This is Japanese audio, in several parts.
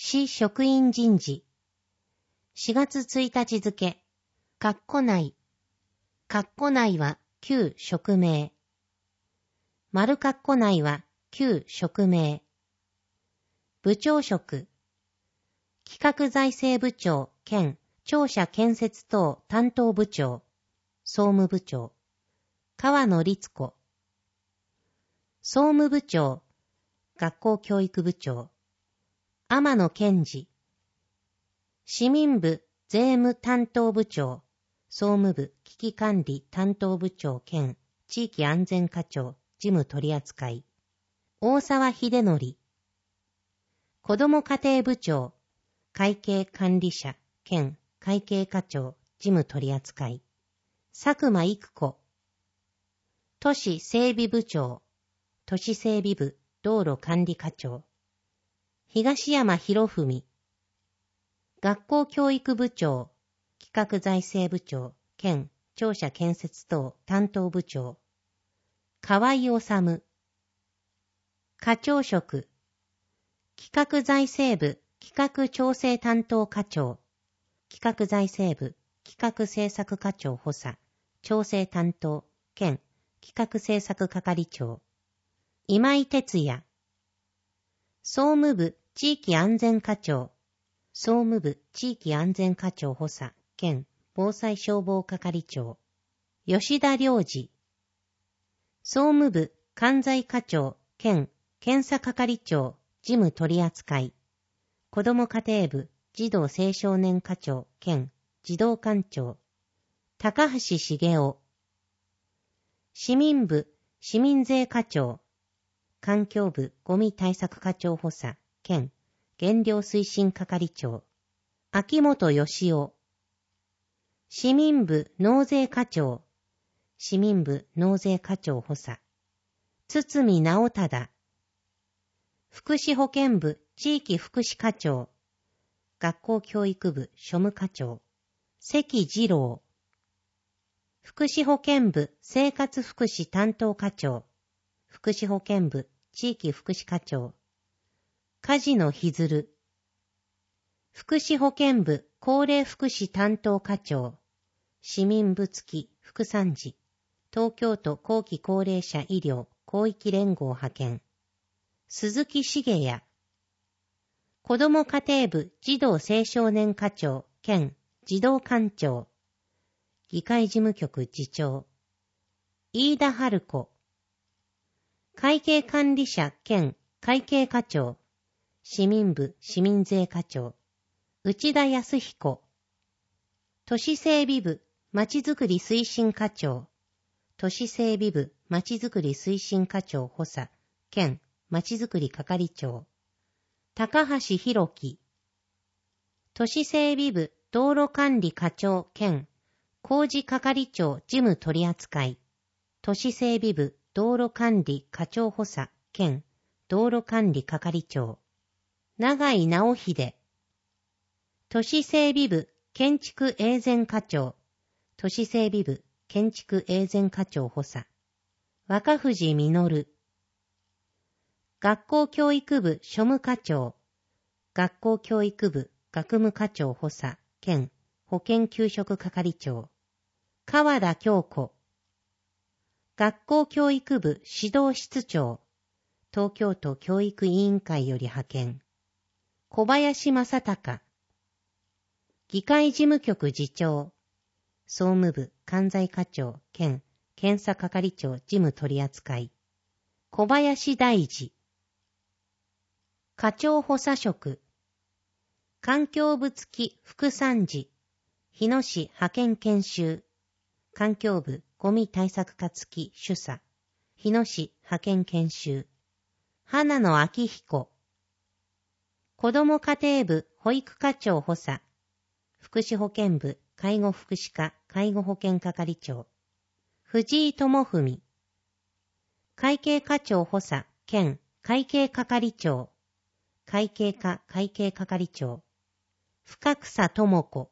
市職員人事。4月1日付。括弧内。括弧内は旧職名。丸括弧内は旧職名。部長職。企画財政部長兼庁舎建設等担当部長。総務部長。川野律子。総務部長。学校教育部長。天野健二。市民部税務担当部長。総務部危機管理担当部長兼地域安全課長事務取扱い。大沢秀則。子ども家庭部長。会計管理者兼会計課長事務取扱い。佐久間育子。都市整備部長。都市整備部道路管理課長。東山博文。学校教育部長。企画財政部長兼庁舎建設等担当部長。河合治。課長職。企画財政部企画調整担当課長。企画財政部企画政策課長補佐調整担当兼企画政策係長。今井哲也。総務部地域安全課長。総務部地域安全課長補佐兼防災消防係長。吉田良二。総務部関西課長兼検査係長事務取扱い。子ども家庭部児童青少年課長兼児童館長。高橋茂雄。市民部市民税課長。環境部ゴミ対策課長補佐兼減量推進係長。秋元義雄。市民部納税課長。市民部納税課長補佐。堤直忠。福祉保健部地域福祉課長。学校教育部庶務課長。関二郎。福祉保健部生活福祉担当課長。福祉保健部地域福祉課長。梶野ひずる。福祉保健部高齢福祉担当課長。市民部付副参事。東京都後期高齢者医療広域連合派遣。鈴木茂也。子ども家庭部児童青少年課長兼児童館長。議会事務局次長。飯田春子。会計管理者兼会計課長。市民部市民税課長。内田康彦。都市整備部まちづくり推進課長。都市整備部まちづくり推進課長補佐兼まちづくり係長。高橋弘樹。都市整備部道路管理課長兼工事係長事務取扱い。都市整備部道路管理課長補佐兼道路管理係長。永井直秀。都市整備部建築永全課長。都市整備部建築永全課長補佐。若藤実。学校教育部庶務課長。学校教育部学務課長補佐兼保健給食係長。川田京子。学校教育部指導室長。東京都教育委員会より派遣。小林正隆。議会事務局次長。総務部関西課長兼検査係長事務取扱い。小林大二。課長補佐職。環境部付副参事。日野市派遣研修。環境部ゴミ対策課付主査。日野市派遣研修。花野明彦。子ども家庭部保育課長補佐。福祉保健部介護福祉課介護保健係長。藤井智文。会計課長補佐兼会計係長。会計課会計係長。深草智子。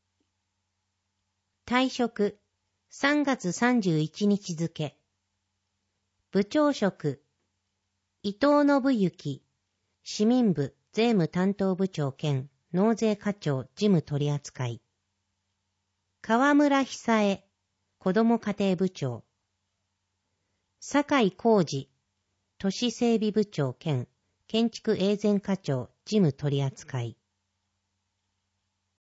退職。3月31日付。部長職。伊藤信之。市民部税務担当部長兼納税課長事務取扱い。河村久恵、子ども家庭部長。酒井浩二、都市整備部長兼建築永全課長事務取扱い。